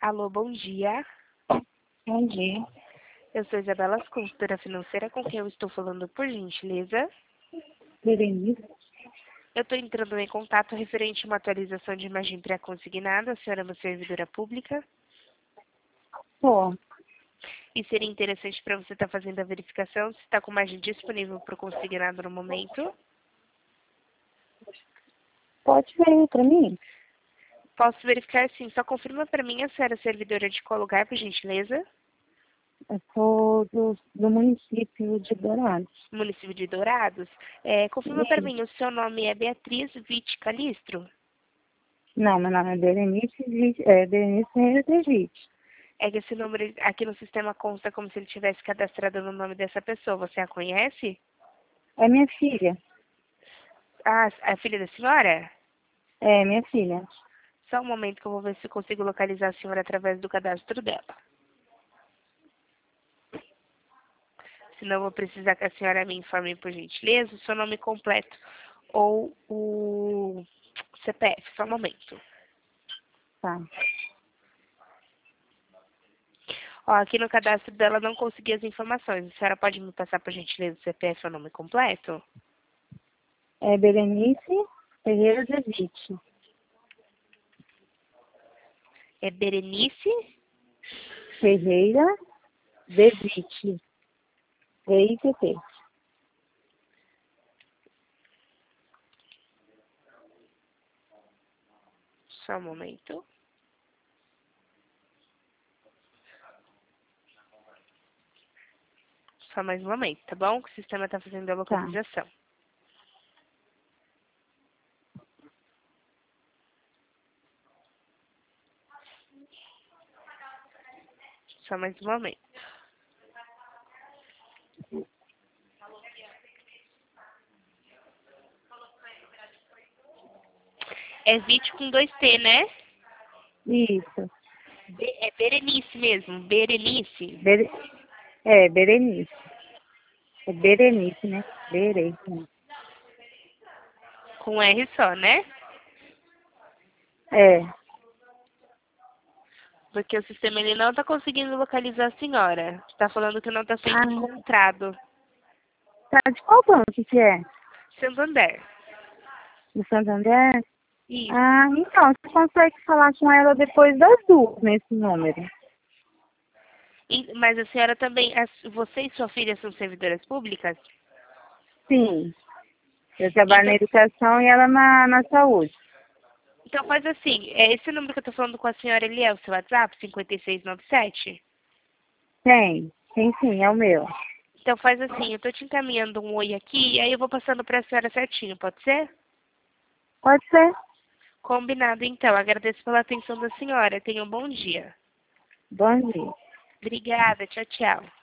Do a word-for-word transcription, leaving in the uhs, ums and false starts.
Alô, bom dia. Bom dia. Eu sou Isabela, consultora financeira, com quem eu estou falando, por gentileza. Berenice? Eu estou entrando em contato referente a uma atualização de imagem pré-consignada. A senhora é uma servidora pública Pô, e seria interessante para você estar fazendo a verificação se está com imagem disponível para o consignado no momento. pode ver para mim? Posso verificar sim, só confirma para mim a senhora é servidora de qual lugar, por gentileza? Eu sou do, do município de Dourados. Município de Dourados. É, confirma para E, mim, o seu nome é Beatriz Vitti Calistro? não, meu nome é Berenice, Vi- é, Berenice Ferreira de Egito. É que esse número aqui no sistema consta como se ele tivesse cadastrado no nome dessa pessoa. Você a conhece? É minha filha. Ah, a filha da senhora? É minha filha. Só um momento que eu vou ver se eu consigo localizar a senhora através do cadastro dela. Senão eu vou precisar que a senhora me informe, por gentileza, o seu nome completo ou o C P F. Só um momento. Tá. Ó, aqui no cadastro dela não consegui as informações. A senhora pode me passar, por gentileza, o C P F e o nome completo? É Berenice Ferreira de Egito. É Berenice? Ferreira de Egito. V I T T. Só um momento. Só mais um momento, tá bom? Que o sistema está fazendo a Tá. localização. Só mais um momento. É Vite com dois T, né? Isso. Be- é Berenice mesmo, Berenice. Bere, é, Berenice. É Berenice, né? Berenice. Com R só, né? É. Porque o sistema ele não está conseguindo localizar a senhora. Está falando que não está sendo Ah, encontrado. tá de qual banco que é? Santander. Do Santander? Isso. Ah, então, você consegue falar com ela depois das duas nesse número? E- mas a senhora também, a- você e sua filha são servidoras públicas? Sim. Eu trabalho na Então, educação e ela na, na saúde. então faz assim, é esse número que eu estou falando com a senhora, ele é o seu WhatsApp, cinco seis nove sete? Tem, tem sim, é o meu. Então faz assim, eu estou te encaminhando um oi aqui, e aí eu vou passando para a senhora certinho, pode ser? Pode ser. Combinado, então. Agradeço pela atenção da senhora. Tenha um bom dia. Bom dia. Obrigada. Tchau, tchau.